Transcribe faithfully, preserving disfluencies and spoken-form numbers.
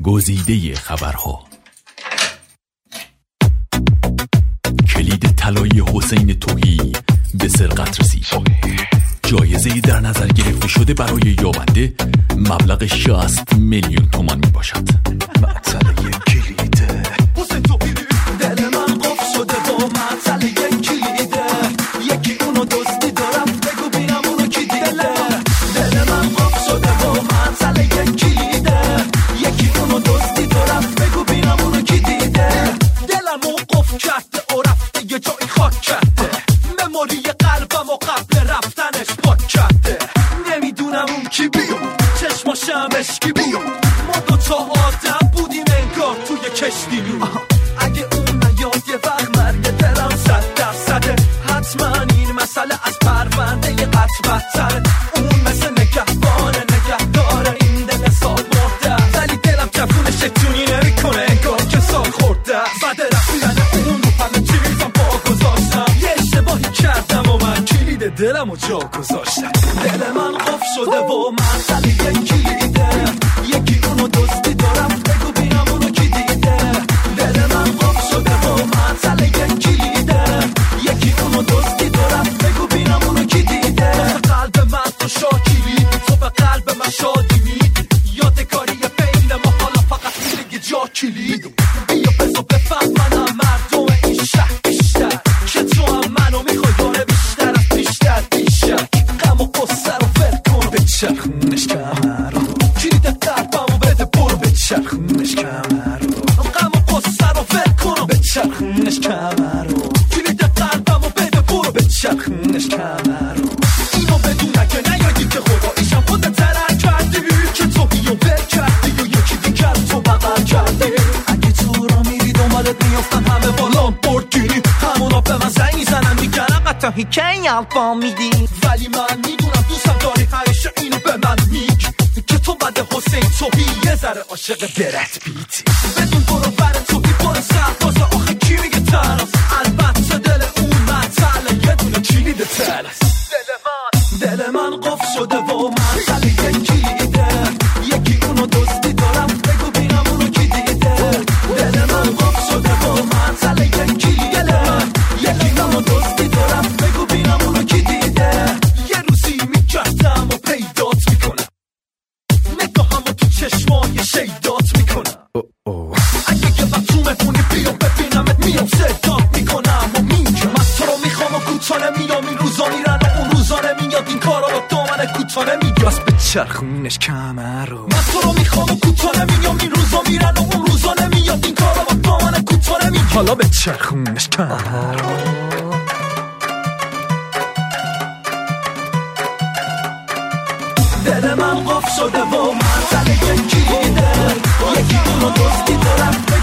گزیده خبرها. کلید طلایی حسین تهی به سرقت رسید. جایزه در نظر گرفته شده برای یابنده مبلغ شصت میلیون تومان می باشد. معطل کلیده حسین تهی دل من قفل شده با معطل کلیده. یکی اونو دزدی دارم بگو بینم اونو کی دیده. دل من قفل شده با معطل کلیده. یکی اونو دزدی دارم بگو بینم اونو کی دیده. دلمو قفل کرده و رفته یه جایی خاک کرده. مموری قلبم و قبل رفتنش پاک کرده. نمیدونم اون کی بیاد چشماشم اشکی بیاد. ما دوتا آدم بودیم انگار توی کشتی نور. اگه اون نیاد یه وقت مرگ دلم صد درصده. حتما این مسئله از پرونده یه قطع بدتره. اون مثل نگهبانه نگهداره این دل سال مرده. ولی دلم جفون شیطونی نمیکنه انگار که سال خورده. بعد رفتن اون رو همه چیزم با گذاشتم. یه اشتباهی کردم و من کلید دلم رو جا گذاشتم. دل من قفل شده و معطل یک کلیده. یکی اونو دزدی دارم بگو بینم اونو کی دیده. دل من قفل شده و معطل یک کلیده. یکی اونو دزدی دارم بگو بینم اونو کی دیده. قلب من تو شاکیلی تو به قلب من شادی میدی. یادگاری بین ما حالا فقط میگه جا کلید. بیا بزا بفهم منم مردم این شهر بیشتر که تو هم منو میخوای داره بیشتر از بیشتر بیشتر. غم و قصه رو ول کن به چرخونش کمر رو. کلید قلبمو بده برو به چرخونش کمر رو. غم و قصه رو ول کن به چرخونش کمر رو. کلید قلبمو بده برو به چرخونش کمر رو. اینو بدون اگه نیادی که خداییشم خودت ترک کردی که تو بیو ول کردی و یکی دیگر تو بغل کردی. اگه تو را میری دنبالت میافتن همه با لامبورگینی. همونا به من زنگ میزنن میگن قطعی که یلپا میدی. ولی من میدونم دوستم داری همیشه اینو به من میگی که تو بعد حسین تهی یه ذره عاشق برد پیتی. بدون برو بر تهی برو سرباز آخه کی میگه تناس. البته دل اون معطله یه دونه کلید تلس. دل من دل من قفل شده و معطل یک کلیده. یکی اونو دزدی دارم بگو بینم اونو کی دیده. دل من قفل شده و معطل یک کلیده. یکی اونو دزدی دارم بگو بینم اونو کی دیده. یه روزی میگردم و پیدات میکنم. نگاهمو تو چشمای شیدات میکنم. اگه یه وقت تو مهمونی بیام ببینمت میام صدات میکنم و میگم من تو رو میخوام و کوتانه میام. این روزا میرن و اون روزا نمیاد. این کارا رو دامن کوتانه میگم بس به چرخونش کمر رو. من تو رو میخوام و کوتانه میام. این روزا میرن و اون روزا نمیاد. این کارا رو دامن کوتانه میگم حالا به چرخونش کمر رو. دل من قفل شده و معطل یک کلیده. یکی اونو دزدی دارم